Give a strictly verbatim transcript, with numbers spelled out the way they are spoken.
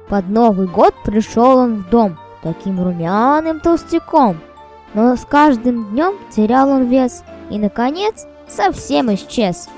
Под Новый год пришел он в дом, таким румяным толстяком, но с каждым днем терял он вес и, наконец, совсем исчез.